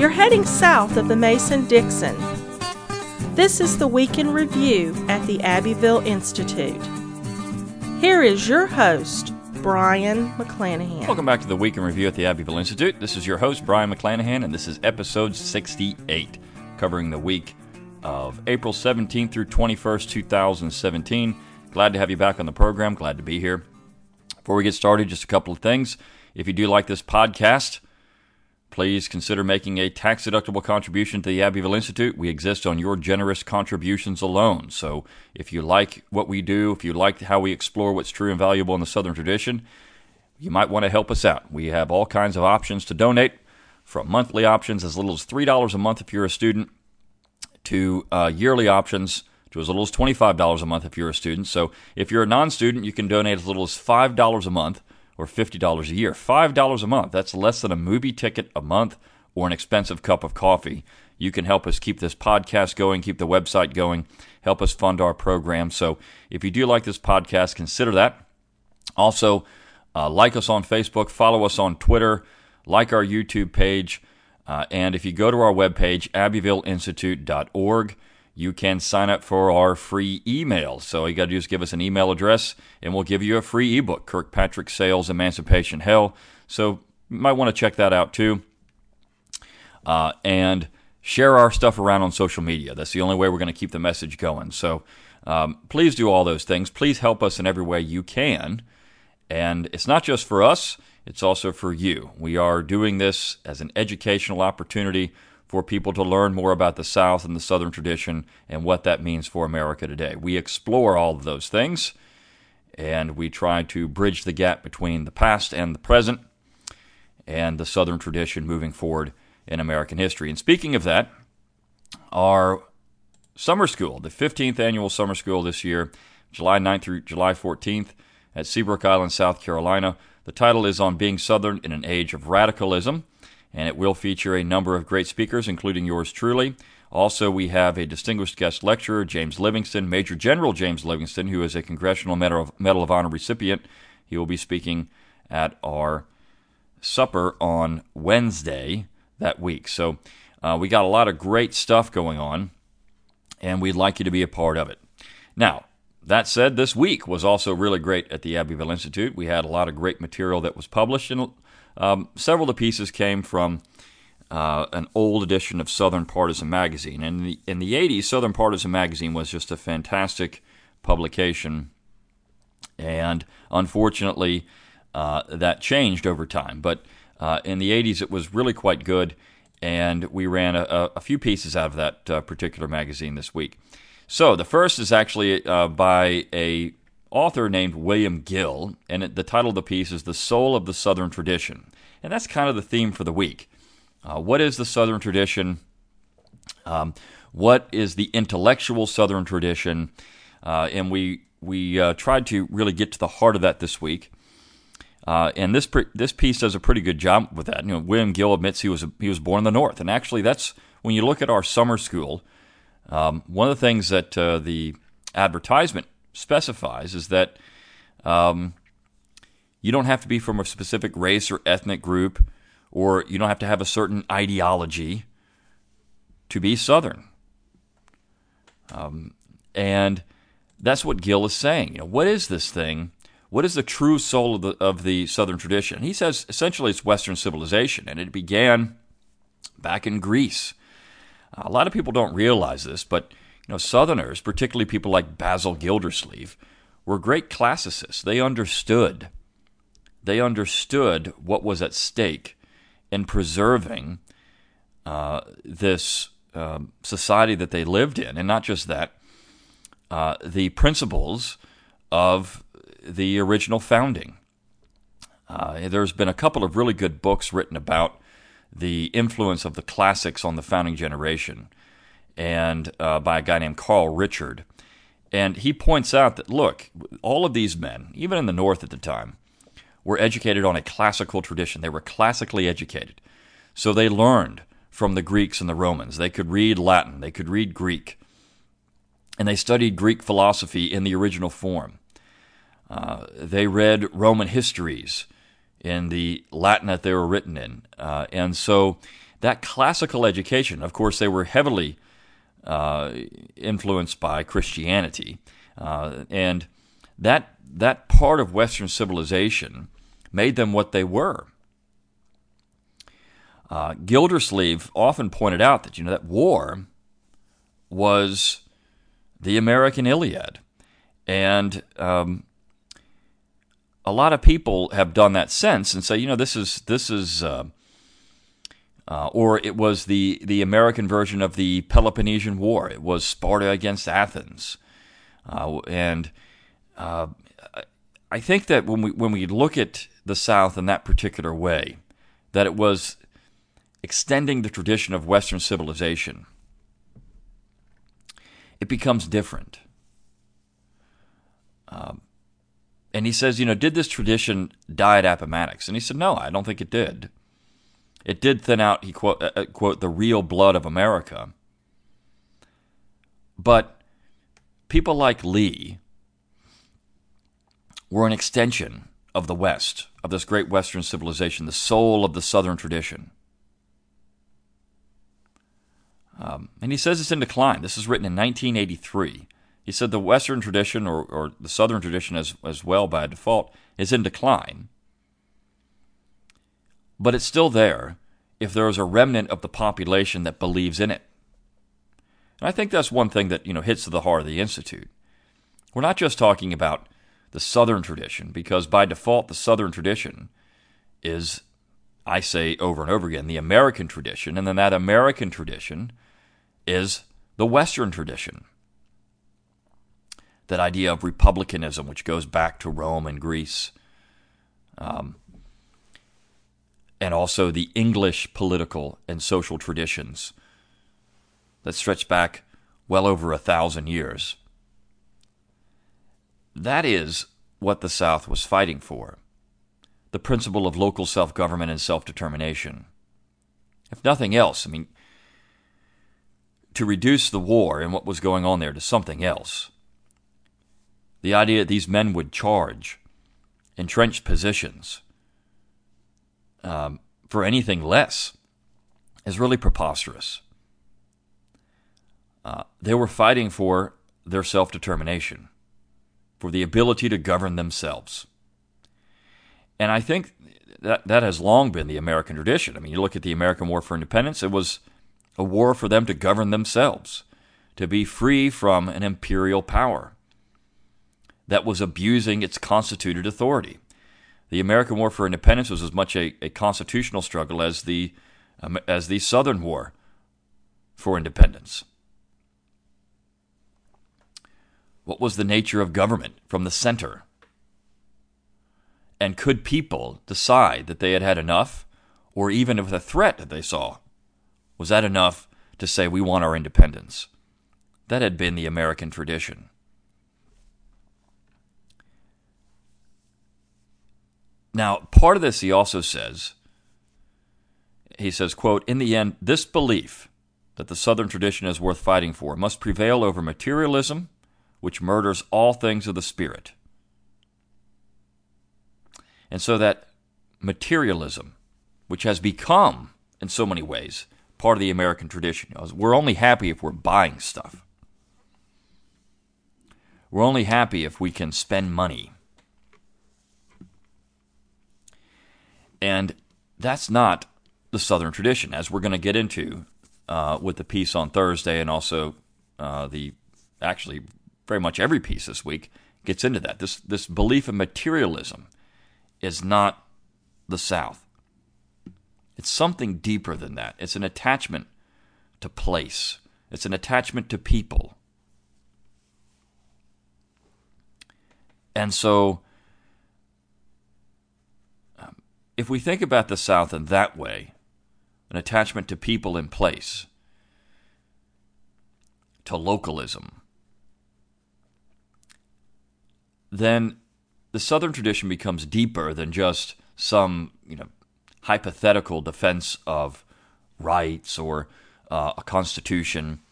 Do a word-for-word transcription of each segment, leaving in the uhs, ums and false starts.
You're heading south of the Mason-Dixon. This is the Week in Review at the Abbeville Institute. Here is your host, Brian McClanahan. Welcome back to the Week in Review at the Abbeville Institute. This is your host, Brian McClanahan, and this is episode sixty-eight, covering the week of April seventeenth through twenty-first, two thousand seventeen. Glad to have you back on the program. Glad to be here. Before we get started, just a couple of things. If you do like this podcast, please consider making a tax-deductible contribution to the Abbeville Institute. We exist on your generous contributions alone. So if you like what we do, if you like how we explore what's true and valuable in the Southern tradition, you might want to help us out. We have all kinds of options to donate, from monthly options as little as three dollars a month if you're a student, to uh, yearly options to as little as twenty-five dollars a month if you're a student. So if you're a non-student, you can donate as little as five dollars a month, or fifty dollars a year. five dollars a month, that's less than a movie ticket a month or an expensive cup of coffee. You can help us keep this podcast going, keep the website going, help us fund our program. So if you do like this podcast, consider that. Also, uh, like us on Facebook, follow us on Twitter, like our YouTube page, uh, and if you go to our webpage, abbeville institute dot org, you can sign up for our free email. So all you got to do is give us an email address, and we'll give you a free ebook, Kirkpatrick Sale's Emancipation Hell. So you might want to check that out too. Uh, and share our stuff around on social media. That's the only way we're going to keep the message going. So um, please do all those things. Please help us in every way you can. And it's not just for us, it's also for you. We are doing this as an educational opportunity for people to learn more about the South and the Southern tradition and what that means for America today. We explore all of those things, and we try to bridge the gap between the past and the present and the Southern tradition moving forward in American history. And speaking of that, our summer school, the fifteenth annual summer school this year, July ninth through July fourteenth at Seabrook Island, South Carolina. The title is On Being Southern in an Age of Radicalism, and it will feature a number of great speakers, including yours truly. Also, we have a distinguished guest lecturer, James Livingston, Major General James Livingston, who is a Congressional Medal of, Medal of Honor recipient. He will be speaking at our supper on Wednesday that week. So uh, we got a lot of great stuff going on, and we'd like you to be a part of it. Now, that said, this week was also really great at the Abbeville Institute. We had a lot of great material that was published, and um, several of the pieces came from uh, an old edition of Southern Partisan Magazine. And in the, in the eighties, Southern Partisan Magazine was just a fantastic publication, and unfortunately, uh, that changed over time. But uh, in the eighties, it was really quite good, and we ran a, a few pieces out of that uh, particular magazine this week. So the first is actually uh, by a author named William Gill, and it, the title of the piece is The Soul of the Southern Tradition. And that's kind of the theme for the week. Uh, what is the Southern tradition? Um, what is the intellectual Southern tradition? Uh, and we we uh, tried to really get to the heart of that this week. Uh, and this pre- this piece does a pretty good job with that. You know, William Gill admits he was a, he was born in the North, and actually, that's when you look at our summer school. Um, one of the things that uh, the advertisement specifies is that um, you don't have to be from a specific race or ethnic group, or you don't have to have a certain ideology to be Southern. Um, and that's what Gill is saying. You know, what is this thing? What is the true soul of the, of the Southern tradition? He says essentially it's Western civilization, and it began back in Greece. A lot of people don't realize this, but you know, Southerners, particularly people like Basil Gildersleeve, were great classicists. They understood. They understood what was at stake in preserving uh, this um, society that they lived in, and not just that, uh, the principles of the original founding. Uh, there's been a couple of really good books written about the influence of the classics on the founding generation, and uh, by a guy named Carl Richard. And he points out that, look, all of these men, even in the North at the time, were educated on a classical tradition. They were classically educated. So they learned from the Greeks and the Romans. They could read Latin. They could read Greek. And they studied Greek philosophy in the original form. Uh, they read Roman histories in the Latin that they were written in. Uh, and so that classical education, of course, they were heavily uh, influenced by Christianity, uh, and that that part of Western civilization made them what they were. Uh, Gildersleeve often pointed out that, you know, that war was the American Iliad. And um, a lot of people have done that since and say, you know, this is, this is uh, uh, or it was the, the American version of the Peloponnesian War. It was Sparta against Athens. Uh, and uh, I think that when we when we look at the South in that particular way, that it was extending the tradition of Western civilization, it becomes different. Um, and he says, you know, did this tradition die at Appomattox? And he said, no, I don't think it did. It did thin out, he quote, uh, quote, the real blood of America. But people like Lee were an extension of the West, of this great Western civilization, the soul of the Southern tradition. Um, and he says it's in decline. This is written in nineteen eighty-three. He said the Western tradition, or, or the Southern tradition as, as well by default, is in decline. But it's still there if there is a remnant of the population that believes in it. And I think that's one thing that, you know, hits to the heart of the Institute. We're not just talking about the Southern tradition, because by default the Southern tradition is, I say over and over again, the American tradition, and then that American tradition is the Western tradition. That idea of republicanism, which goes back to Rome and Greece, um, and also the English political and social traditions that stretch back well over a thousand years. That is what the South was fighting for, the principle of local self-government and self-determination. If nothing else, I mean, to reduce the war and what was going on there to something else. The idea that these men would charge entrenched positions um, for anything less is really preposterous. Uh, they were fighting for their self-determination, for the ability to govern themselves. And I think that that has long been the American tradition. I mean, you look at the American War for Independence, it was a war for them to govern themselves, to be free from an imperial power that was abusing its constituted authority. The American War for Independence was as much a, a constitutional struggle as the um, as the Southern War for Independence. What was the nature of government from the center? And could people decide that they had had enough, or even if a threat that they saw, was that enough to say we want our independence? That had been the American tradition. Now, part of this he also says, he says, quote, in the end, this belief that the Southern tradition is worth fighting for must prevail over materialism, which murders all things of the spirit. And so that materialism, which has become, in so many ways, part of the American tradition, we're only happy if we're buying stuff. We're only happy if we can spend money. And that's not the Southern tradition, as we're going to get into uh, with the piece on Thursday, and also uh, the, actually, very much every piece this week gets into that. This this belief in materialism is not the South. It's something deeper than that. It's an attachment to place. It's an attachment to people. And so, um, if we think about the South in that way, an attachment to people in place, to localism, then the Southern tradition becomes deeper than just some, you know, hypothetical defense of rights or uh, a constitution.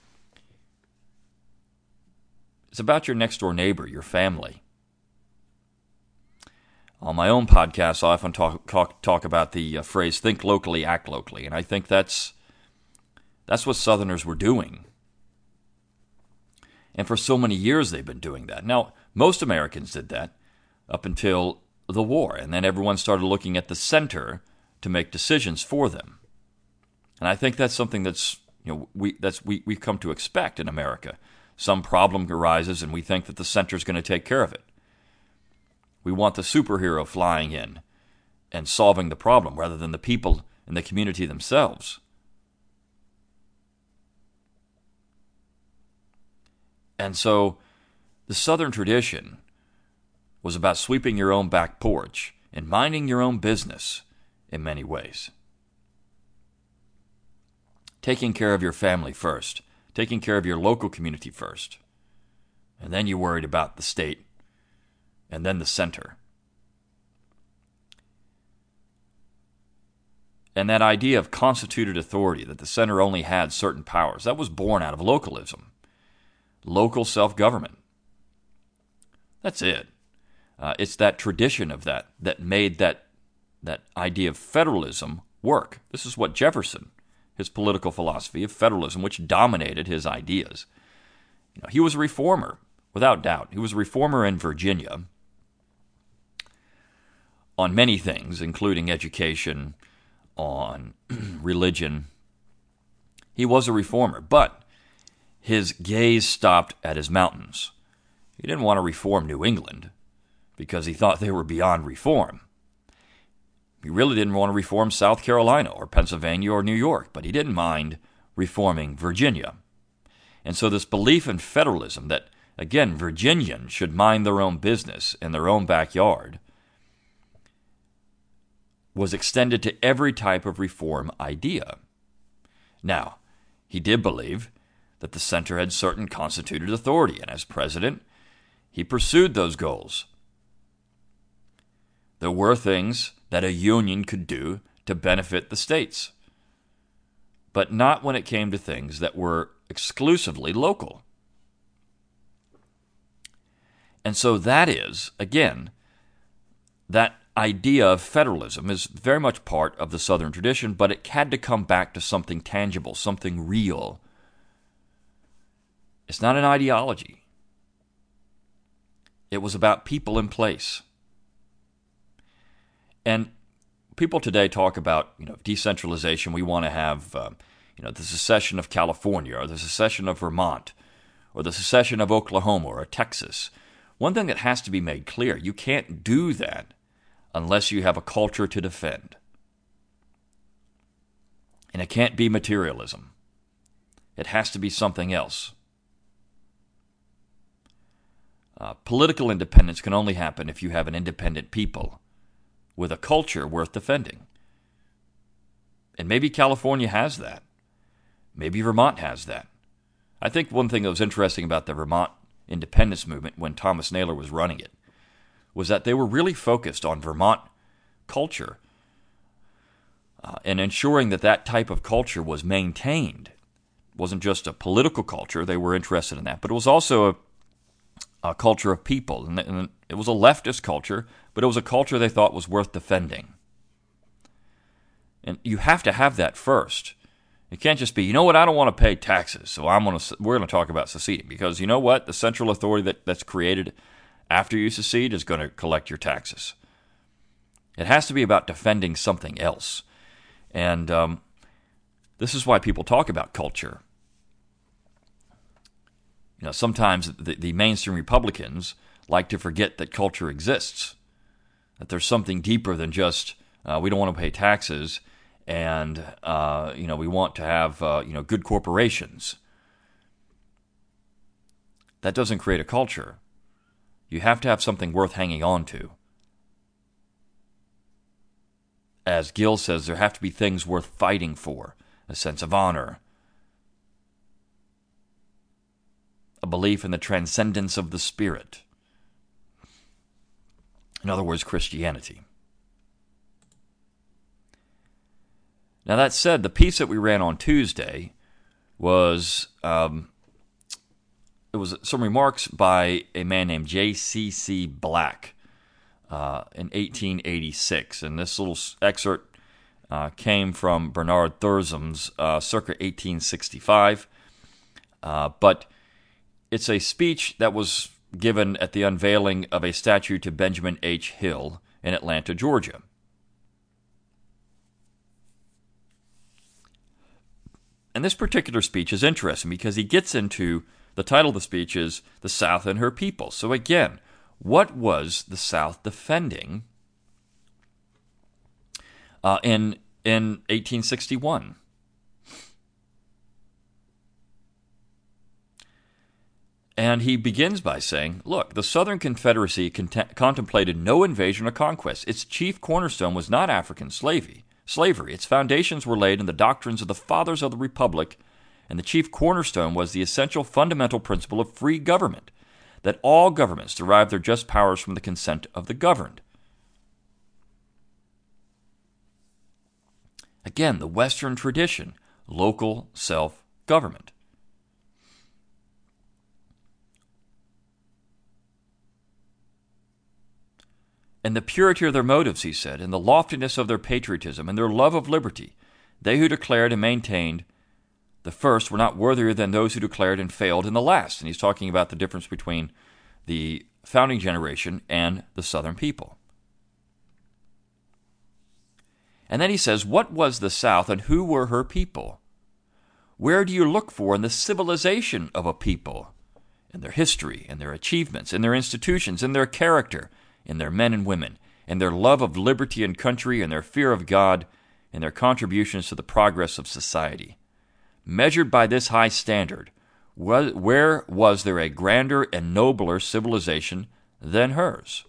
It's about your next-door neighbor, your family. On my own podcast, I often talk talk, talk about the uh, phrase "think locally, act locally," and I think that's That's what Southerners were doing. And for so many years they've been doing that. Now, most Americans did that up until the war, and then everyone started looking at the center to make decisions for them. And I think that's something that's, you know, we that's we we've come to expect in America. Some problem arises and we think that the center is going to take care of it. We want the superhero flying in and solving the problem rather than the people in the community themselves. And so the Southern tradition was about sweeping your own back porch and minding your own business in many ways. Taking care of your family first, taking care of your local community first, and then you're worried about the state, and then the center. And that idea of constituted authority, that the center only had certain powers, that was born out of localism. Local self-government. That's it. Uh, it's that tradition of that that made that that idea of federalism work. This is what Jefferson, his political philosophy of federalism, which dominated his ideas. You know, he was a reformer, without doubt. He was a reformer in Virginia on many things, including education, on religion. He was a reformer, but his gaze stopped at his mountains. He didn't want to reform New England because he thought they were beyond reform. He really didn't want to reform South Carolina or Pennsylvania or New York, but he didn't mind reforming Virginia. And so this belief in federalism that, again, Virginians should mind their own business in their own backyard was extended to every type of reform idea. Now, he did believe that the center had certain constituted authority, and as president, he pursued those goals. There were things that a union could do to benefit the states, but not when it came to things that were exclusively local. And so that is, again, that idea of federalism is very much part of the Southern tradition, but it had to come back to something tangible, something real. It's not an ideology. It was about people in place. And people today talk about, you know, decentralization. We want to have, uh, you know, the secession of California or the secession of Vermont or the secession of Oklahoma or Texas. One thing that has to be made clear, you can't do that unless you have a culture to defend. And it can't be materialism. It has to be something else. Uh, political independence can only happen if you have an independent people with a culture worth defending. And maybe California has that. Maybe Vermont has that. I think one thing that was interesting about the Vermont independence movement when Thomas Naylor was running it was that they were really focused on Vermont culture uh, and ensuring that that type of culture was maintained. It wasn't just a political culture. They were interested in that. But it was also a a culture of people, and it was a leftist culture, but it was a culture they thought was worth defending. And you have to have that first. It can't just be, you know what, I don't want to pay taxes, so I'm going to. We're going to talk about seceding, because you know what, the central authority that, that's created after you secede is going to collect your taxes. It has to be about defending something else, and um, this is why people talk about culture. You know, sometimes the, the mainstream Republicans like to forget that culture exists, that there's something deeper than just uh, we don't want to pay taxes, and uh, you know we want to have uh, you know good corporations. That doesn't create a culture. You have to have something worth hanging on to. As Gill says, there have to be things worth fighting for, a sense of honor, a belief in the transcendence of the spirit. In other words, Christianity. Now that said, the piece that we ran on Tuesday was um, it was some remarks by a man named J C C Black uh, in eighteen eighty-six, and this little excerpt uh, came from Bernard Thursum's uh, circa eighteen sixty-five, uh, but it's a speech that was given at the unveiling of a statue to Benjamin H. Hill in Atlanta, Georgia. And this particular speech is interesting because he gets into, the title of the speech is The South and Her People. So again, what was the South defending uh, in, in eighteen sixty-one? And he begins by saying, look, the Southern Confederacy cont- contemplated no invasion or conquest. Its chief cornerstone was not African slavery. Slavery. Its foundations were laid in the doctrines of the fathers of the Republic, and the chief cornerstone was the essential fundamental principle of free government, that all governments derive their just powers from the consent of the governed. Again, the Western tradition, local self-government. And the purity of their motives, he said, and the loftiness of their patriotism, and their love of liberty, they who declared and maintained the first were not worthier than those who declared and failed in the last. And he's talking about the difference between the founding generation and the Southern people. And then he says, what was the South and who were her people? Where do you look for in the civilization of a people? In their history, in their achievements, in their institutions, in their character, in their men and women, in their love of liberty and country, in their fear of God, in their contributions to the progress of society. Measured by this high standard, where was there a grander and nobler civilization than hers?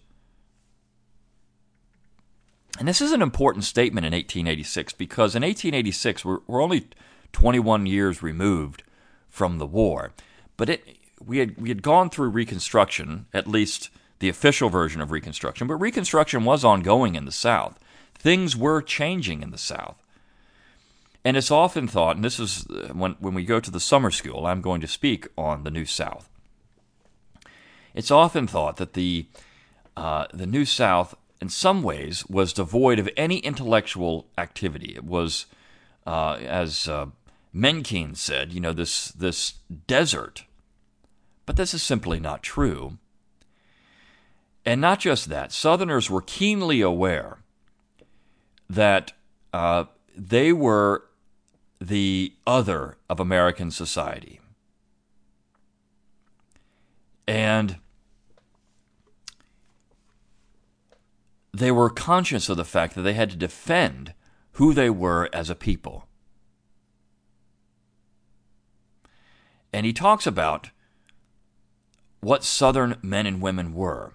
And this is an important statement in eighteen eighty-six, because in eighteen eighty-six, we're, we're only twenty-one years removed from the war, but it, we had we had gone through Reconstruction, at least the official version of Reconstruction, but Reconstruction was ongoing in the South. Things were changing in the South. And it's often thought, and this is when, when we go to the summer school, I'm going to speak on the New South. It's often thought that the uh, the New South, in some ways, was devoid of any intellectual activity. It was, uh, as uh, Mencken said, you know, this this desert. But this is simply not true. And not just that, Southerners were keenly aware that uh, they were the other of American society. And they were conscious of the fact that they had to defend who they were as a people. And he talks about what Southern men and women were.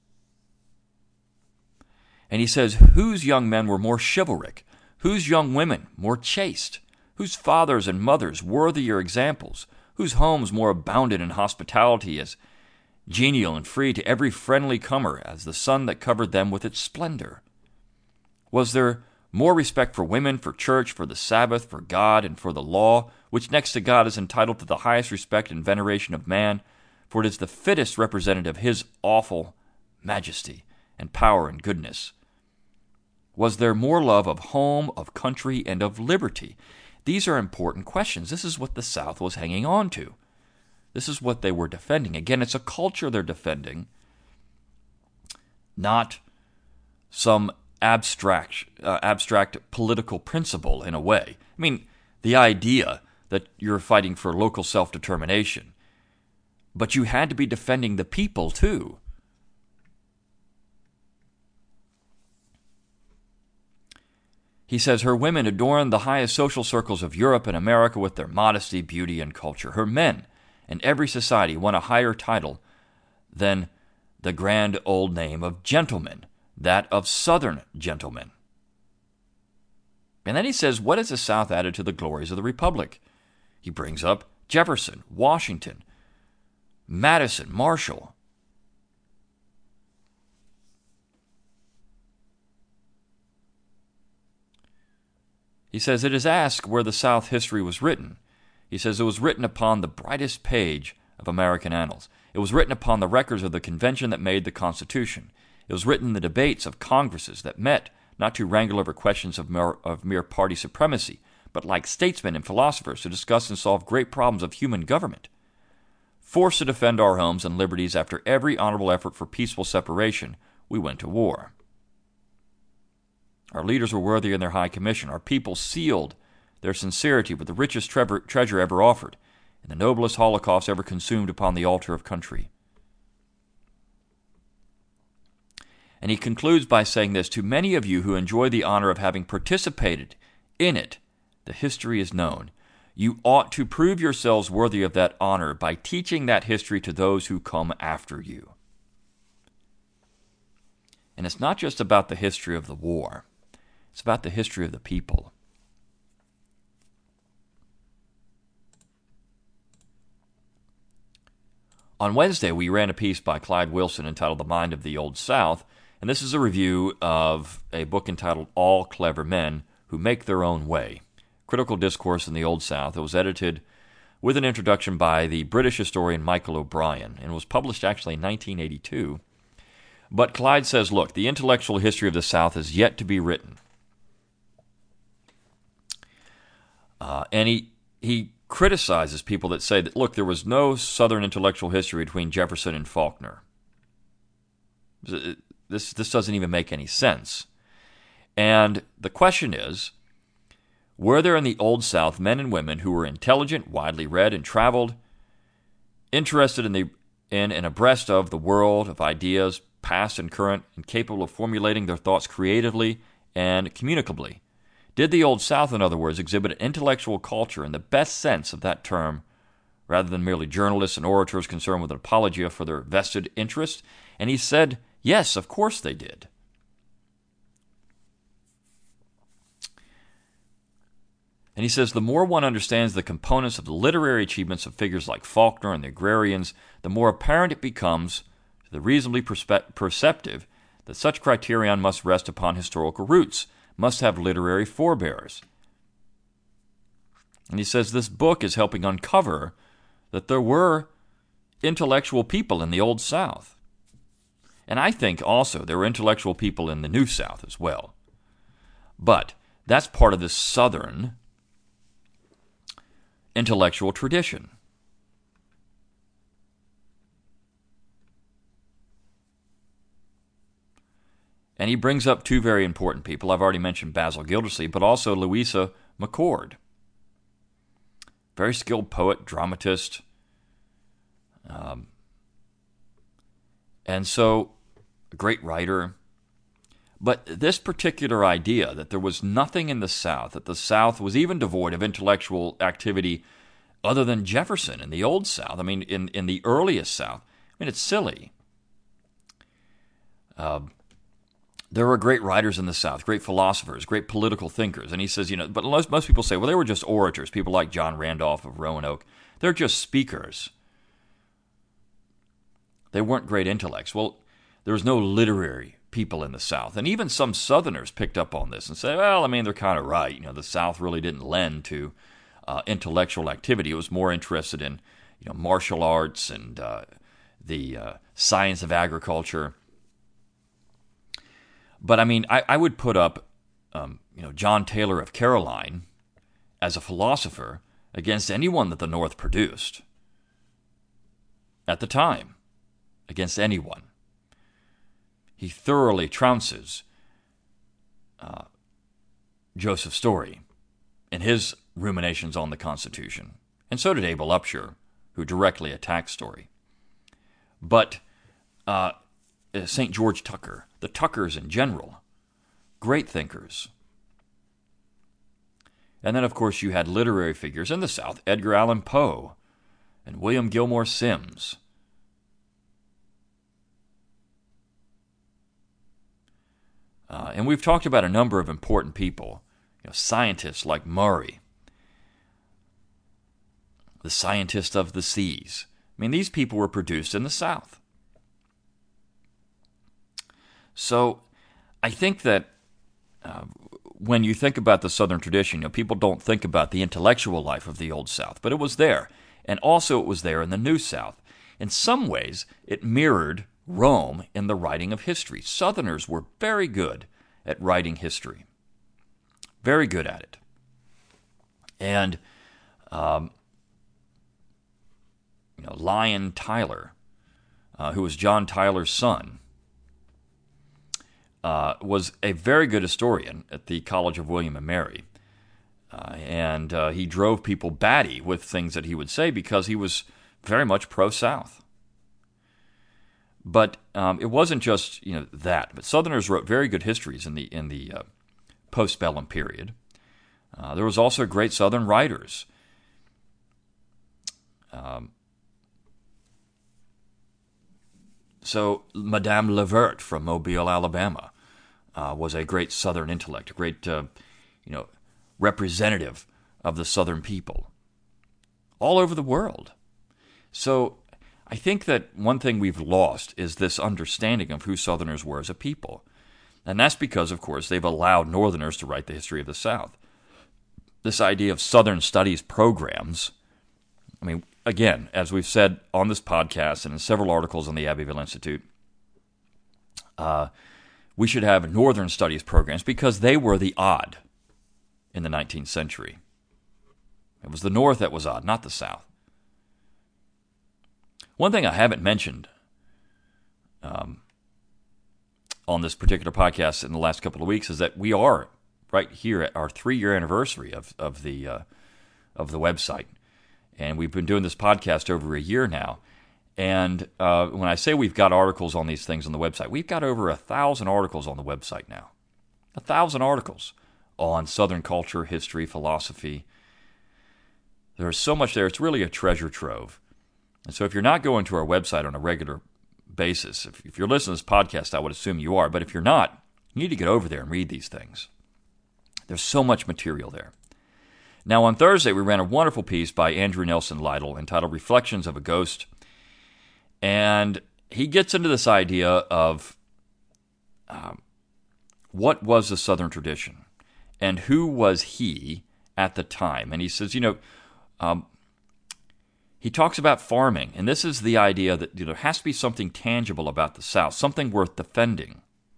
And he says, whose young men were more chivalric, whose young women more chaste, whose fathers and mothers worthier examples, whose homes more abounded in hospitality, as genial and free to every friendly comer as the sun that covered them with its splendor. Was there more respect for women, for church, for the Sabbath, for God, and for the law, which next to God is entitled to the highest respect and veneration of man, for it is the fittest representative of his awful majesty and power and goodness? Was there more love of home, of country, and of liberty? These are important questions. This is what the South was hanging on to. This is what they were defending. Again, it's a culture they're defending, not some abstract, uh, abstract political principle in a way. I mean, the idea that you're fighting for local self-determination, but you had to be defending the people too. He says, her women adorned the highest social circles of Europe and America with their modesty, beauty, and culture. Her men in every society won a higher title than the grand old name of gentleman, that of Southern gentlemen. And then he says, what has the South added to the glories of the Republic? He brings up Jefferson, Washington, Madison, Marshall. He says, it is asked where the South history was written. He says, it was written upon the brightest page of American annals. It was written upon the records of the convention that made the Constitution. It was written in the debates of Congresses that met not to wrangle over questions of mere, of mere party supremacy, but like statesmen and philosophers to discuss and solve great problems of human government. Forced to defend our homes and liberties after every honorable effort for peaceful separation, we went to war. Our leaders were worthy in their high commission. Our people sealed their sincerity with the richest tre- treasure ever offered, and the noblest holocaust ever consumed upon the altar of country. And he concludes by saying this, to many of you who enjoy the honor of having participated in it, the history is known. You ought to prove yourselves worthy of that honor by teaching that history to those who come after you. And it's not just about the history of the war. It's about the history of the people. On Wednesday, we ran a piece by Clyde Wilson entitled The Mind of the Old South, and this is a review of a book entitled All Clever Men Who Make Their Own Way, Critical Discourse in the Old South. It was edited with an introduction by the British historian Michael O'Brien, and was published actually in nineteen eighty-two. But Clyde says, look, the intellectual history of the South is yet to be written. Uh, and he, he criticizes people that say that, look, there was no Southern intellectual history between Jefferson and Faulkner. This, this doesn't even make any sense. And the question is, were there in the Old South men and women who were intelligent, widely read, and traveled, interested in, the, in and abreast of the world of ideas, past and current, and capable of formulating their thoughts creatively and communicably? Did the Old South, in other words, exhibit an intellectual culture in the best sense of that term, rather than merely journalists and orators concerned with an apologia for their vested interests? And he said, yes, of course they did. And he says, the more one understands the components of the literary achievements of figures like Faulkner and the agrarians, the more apparent it becomes to the reasonably perspe- perceptive that such criterion must rest upon historical roots, must have literary forebears. And he says this book is helping uncover that there were intellectual people in the Old South. And I think also there were intellectual people in the New South as well. But that's part of the Southern intellectual tradition. And he brings up two very important people. I've already mentioned Basil Gildersleeve, but also Louisa McCord. Very skilled poet, dramatist. Um, and so, a great writer. But this particular idea that there was nothing in the South, that the South was even devoid of intellectual activity other than Jefferson in the Old South, I mean, in, in the earliest South, I mean, it's silly. Uh, There were great writers in the South, great philosophers, great political thinkers. And he says, you know, but most, most people say, well, they were just orators, people like John Randolph of Roanoke. They're just speakers. They weren't great intellects. Well, there was no literary people in the South. And even some Southerners picked up on this and said, well, I mean, they're kind of right. You know, the South really didn't lend to uh, intellectual activity. It was more interested in, you know, martial arts and uh, the uh, science of agriculture. But, I mean, I, I would put up, um, you know, John Taylor of Caroline as a philosopher against anyone that the North produced at the time, against anyone. He thoroughly trounces uh, Joseph Story in his ruminations on the Constitution. And so did Abel Upshur, who directly attacked Story. But uh, Saint George Tucker, the Tuckers in general, great thinkers. And then, of course, you had literary figures in the South, Edgar Allan Poe and William Gilmore Simms. Uh, and we've talked about a number of important people, you know, scientists like Murray, the scientist of the seas. I mean, these people were produced in the South. So I think that uh, when you think about the Southern tradition, you know, people don't think about the intellectual life of the Old South, but it was there. And also it was there in the New South. In some ways, it mirrored Rome in the writing of history. Southerners were very good at writing history. Very good at it. And, um, you know, Lyon Tyler, uh, who was John Tyler's son, uh, was a very good historian at the College of William and Mary. Uh, and uh, he drove people batty with things that he would say because he was very much pro-South. But um, it wasn't just you know that. But Southerners wrote very good histories in the in the uh, postbellum period. Uh, there was also great Southern writers. Um, so Madame Levert from Mobile, Alabama, uh, was a great Southern intellect, a great uh, you know representative of the Southern people all over the world. So I think that one thing we've lost is this understanding of who Southerners were as a people. And that's because, of course, they've allowed Northerners to write the history of the South. This idea of Southern studies programs, I mean, again, as we've said on this podcast and in several articles on the Abbeville Institute, uh, we should have Northern studies programs because they were the odd in the nineteenth century. It was the North that was odd, not the South. One thing I haven't mentioned um, on this particular podcast in the last couple of weeks is that we are right here at our three-year anniversary of of the uh, of the website, and we've been doing this podcast over a year now. And uh, when I say we've got articles on these things on the website, we've got over a thousand articles on the website now. A thousand articles on Southern culture, history, philosophy. There's so much there. It's really a treasure trove. And so if you're not going to our website on a regular basis, if, if you're listening to this podcast, I would assume you are. But if you're not, you need to get over there and read these things. There's so much material there. Now, on Thursday, we ran a wonderful piece by Andrew Nelson Lytle entitled Reflections of a Ghost. And he gets into this idea of um, what was the Southern tradition and who was he at the time. And he says, you know, um, he talks about farming, and this is the idea that you know, there has to be something tangible about the South, something worth defending.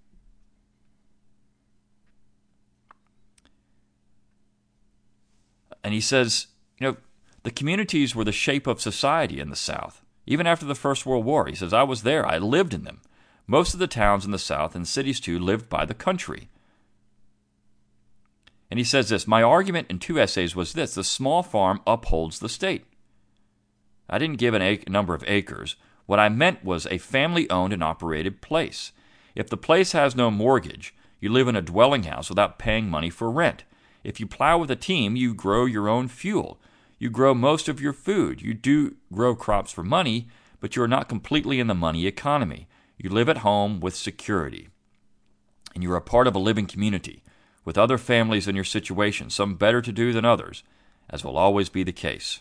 And he says, you know, the communities were the shape of society in the South. Even after the First World War, he says, I was there, I lived in them. Most of the towns in the South, and cities too, lived by the country. And he says this, my argument in two essays was this, the small farm upholds the state. I didn't give an ac- number of acres. What I meant was a family-owned and operated place. If the place has no mortgage, you live in a dwelling house without paying money for rent. If you plow with a team, you grow your own fuel. You grow most of your food. You do grow crops for money, but you are not completely in the money economy. You live at home with security. And you are a part of a living community, with other families in your situation, some better to do than others, as will always be the case.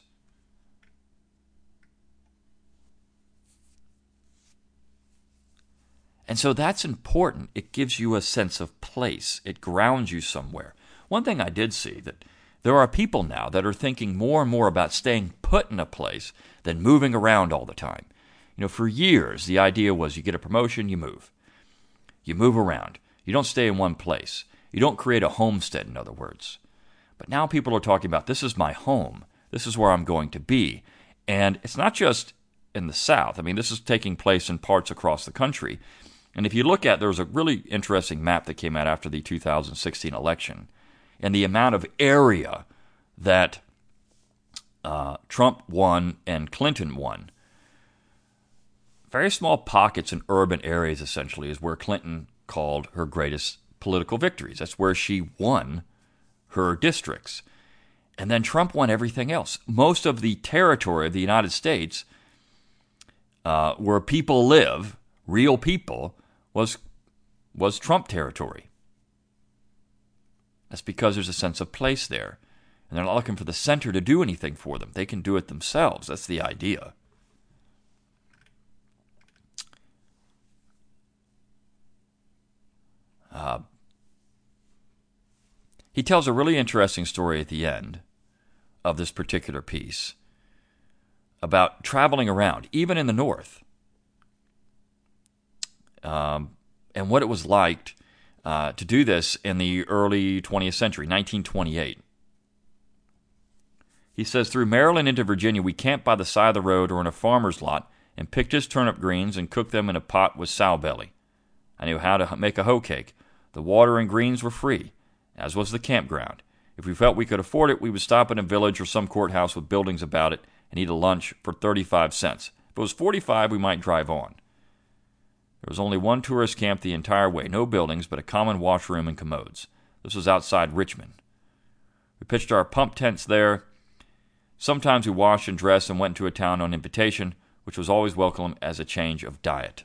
And so that's important. It gives you a sense of place. It grounds you somewhere. One thing I did see, that there are people now that are thinking more and more about staying put in a place than moving around all the time. You know, for years, the idea was you get a promotion, you move. You move around. You don't stay in one place. You don't create a homestead, in other words. But now people are talking about, this is my home. This is where I'm going to be. And it's not just in the South. I mean, this is taking place in parts across the country. And if you look at, there was a really interesting map that came out after the two thousand sixteen election, and the amount of area that uh, Trump won and Clinton won. Very small pockets in urban areas, essentially, is where Clinton called her greatest political victories. That's where she won her districts. And then Trump won everything else. Most of the territory of the United States, uh, where people live, real people, was was Trump territory. That's because there's a sense of place there. And they're not looking for the center to do anything for them. They can do it themselves. That's the idea. Uh, he tells a really interesting story at the end of this particular piece about traveling around, even in the North. Um, and what it was like uh, to do this in the early twentieth century, nineteen twenty-eight. He says, through Maryland into Virginia, we camped by the side of the road or in a farmer's lot and picked his turnip greens and cooked them in a pot with sow belly. I knew how to make a hoe cake. The water and greens were free, as was the campground. If we felt we could afford it, we would stop in a village or some courthouse with buildings about it and eat a lunch for thirty-five cents. If it was forty-five, we might drive on. There was only one tourist camp the entire way, no buildings, but a common washroom and commodes. This was outside Richmond. We pitched our pump tents there. Sometimes we washed and dressed and went into a town on invitation, which was always welcome as a change of diet.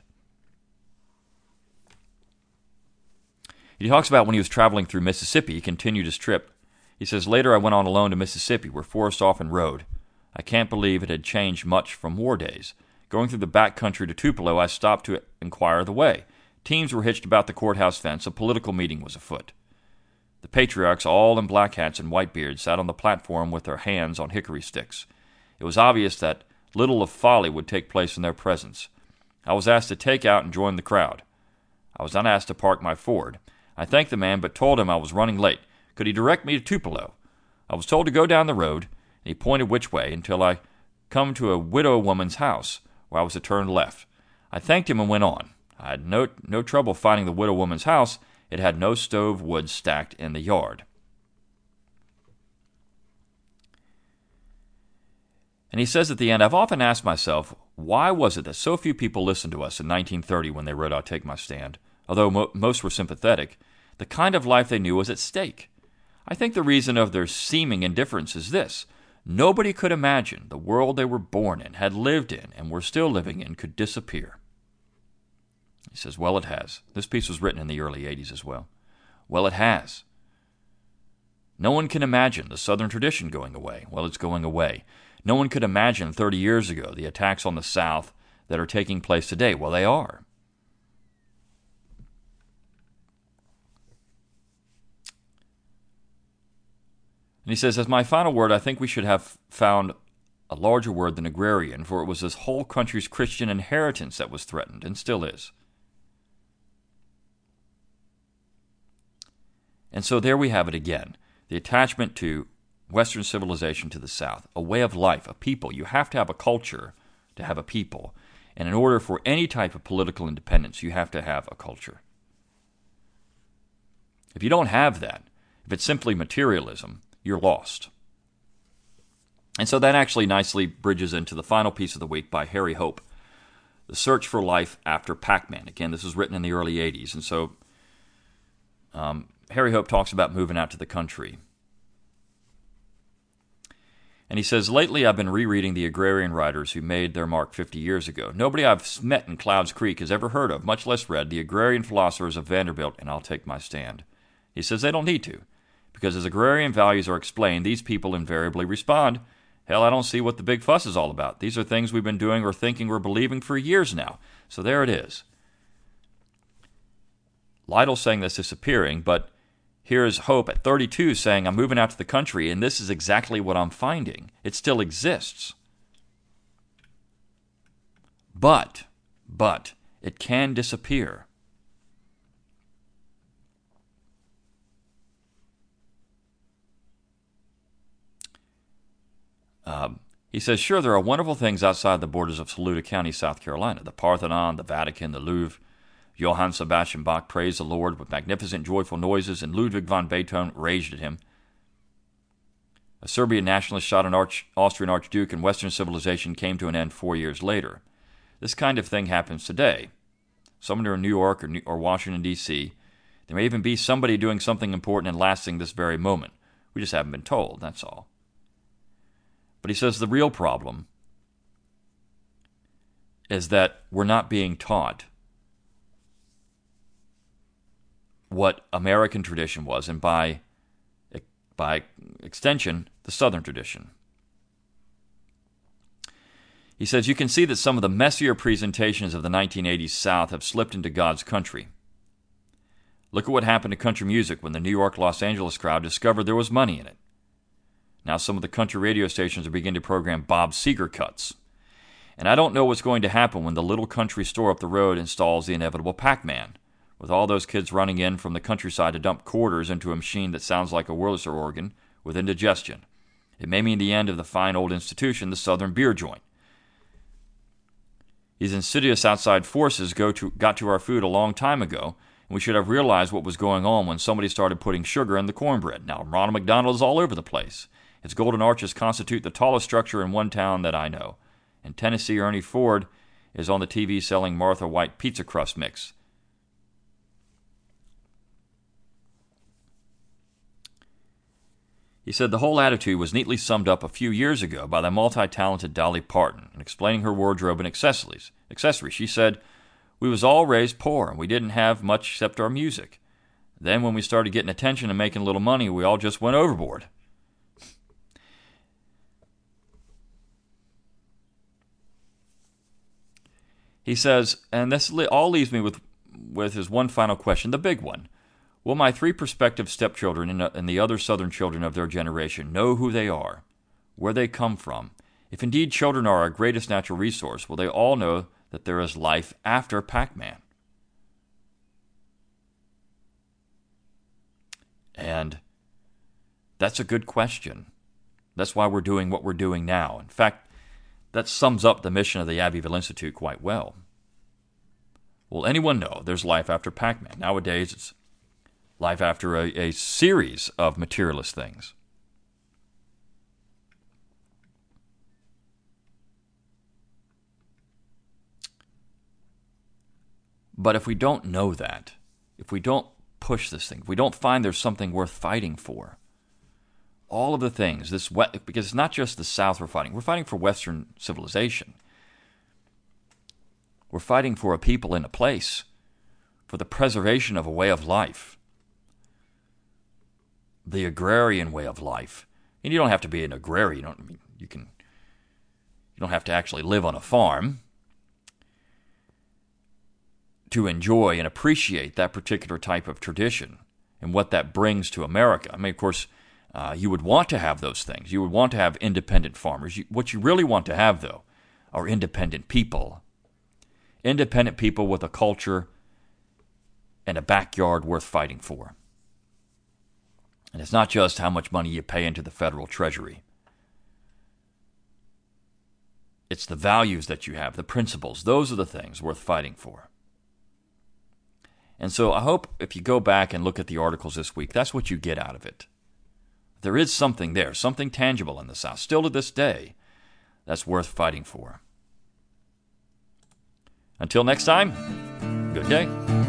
He talks about when he was traveling through Mississippi, he continued his trip. He says, later I went on alone to Mississippi, where Forrest often rode. I can't believe it had changed much from war days. Going through the back country to Tupelo, I stopped to inquire the way. Teams were hitched about the courthouse fence. A political meeting was afoot. The patriarchs, all in black hats and white beards, sat on the platform with their hands on hickory sticks. It was obvious that little of folly would take place in their presence. I was asked to take out and join the crowd. I was not asked to park my Ford. I thanked the man, but told him I was running late. Could he direct me to Tupelo? I was told to go down the road, and he pointed which way until I come to a widow woman's house, where I was to turn left. I thanked him and went on. I had no, no trouble finding the widow woman's house. It had no stove wood stacked in the yard. And he says at the end, I've often asked myself, why was it that so few people listened to us in nineteen thirty when they wrote I'll Take My Stand? Although mo- most were sympathetic, the kind of life they knew was at stake. I think the reason of their seeming indifference is this. Nobody could imagine the world they were born in, had lived in, and were still living in could disappear. He says, well, it has. This piece was written in the early eighties as well. Well, it has. No one can imagine the Southern tradition going away. Well, it's going away. No one could imagine thirty years ago the attacks on the South that are taking place today. Well, they are. And he says, as my final word, I think we should have found a larger word than agrarian, for it was this whole country's Christian inheritance that was threatened, and still is. And so there we have it again, the attachment to Western civilization to the South, a way of life, a people. You have to have a culture to have a people. And in order for any type of political independence, you have to have a culture. If you don't have that, if it's simply materialism, you're lost. And so that actually nicely bridges into the final piece of the week by Harry Hope, The Search for Life After Pac-Man. Again, this was written in the early eighties, and so um, Harry Hope talks about moving out to the country. And he says, lately I've been rereading the agrarian writers who made their mark fifty years ago. Nobody I've met in Clouds Creek has ever heard of, much less read, the agrarian philosophers of Vanderbilt and I'll Take My Stand. He says they don't need to, because as agrarian values are explained, these people invariably respond, hell, I don't see what the big fuss is all about. These are things we've been doing or thinking or believing for years now. So there it is. Lytle's saying that's disappearing, but here's Hope at thirty-two saying, I'm moving out to the country, and this is exactly what I'm finding. It still exists. But, but, it can disappear. Um, he says, sure, there are wonderful things outside the borders of Saluda County, South Carolina. The Parthenon, the Vatican, the Louvre. Johann Sebastian Bach praised the Lord with magnificent, joyful noises, and Ludwig von Beethoven raged at him. A Serbian nationalist shot an Arch- Austrian archduke, and Western civilization came to an end four years later. This kind of thing happens today. Somewhere in New York or, New- or Washington, D C, there may even be somebody doing something important and lasting this very moment. We just haven't been told, that's all. But he says the real problem is that we're not being taught what American tradition was, and by by extension, the Southern tradition. He says, you can see that some of the messier presentations of the nineteen eighties South have slipped into God's country. Look at what happened to country music when the New York, Los Angeles crowd discovered there was money in it. Now some of the country radio stations are beginning to program Bob Seger cuts. And I don't know what's going to happen when the little country store up the road installs the inevitable Pac-Man, with all those kids running in from the countryside to dump quarters into a machine that sounds like a Wurlitzer organ with indigestion. It may mean the end of the fine old institution, the Southern Beer Joint. These insidious outside forces go to, got to our food a long time ago, and we should have realized what was going on when somebody started putting sugar in the cornbread. Now, Ronald McDonald is all over the place. Its golden arches constitute the tallest structure in one town that I know. In Tennessee, Ernie Ford is on the T V selling Martha White pizza crust mix. He said the whole attitude was neatly summed up a few years ago by the multi-talented Dolly Parton in explaining her wardrobe and accessories. Accessories, she said, "We was all raised poor, and we didn't have much except our music. Then when we started getting attention and making a little money, we all just went overboard." He says, and this all leaves me with, with his one final question, the big one. Will my three prospective stepchildren and the other Southern children of their generation know who they are, where they come from? If indeed children are our greatest natural resource, will they all know that there is life after Pac-Man? And that's a good question. That's why we're doing what we're doing now. In fact, that sums up the mission of the Abbeville Institute quite well. Will anyone know there's life after Pac-Man? Nowadays, it's life after a, a series of materialist things. But if we don't know that, if we don't push this thing, if we don't find there's something worth fighting for, all of the things, this because it's not just the South we're fighting. We're fighting for Western civilization. We're fighting for a people and a place, for the preservation of a way of life, the agrarian way of life. And you don't have to be an agrarian. You don't, I mean, you can. You don't have to actually live on a farm to enjoy and appreciate that particular type of tradition and what that brings to America. I mean, of course, uh, you would want to have those things. You would want to have independent farmers. You, what you really want to have, though, are independent people. Independent people with a culture and a backyard worth fighting for. And it's not just how much money you pay into the federal treasury. It's the values that you have, the principles. Those are the things worth fighting for. And so I hope if you go back and look at the articles this week, that's what you get out of it. There is something there, something tangible in the South, still to this day, that's worth fighting for. Until next time, good day.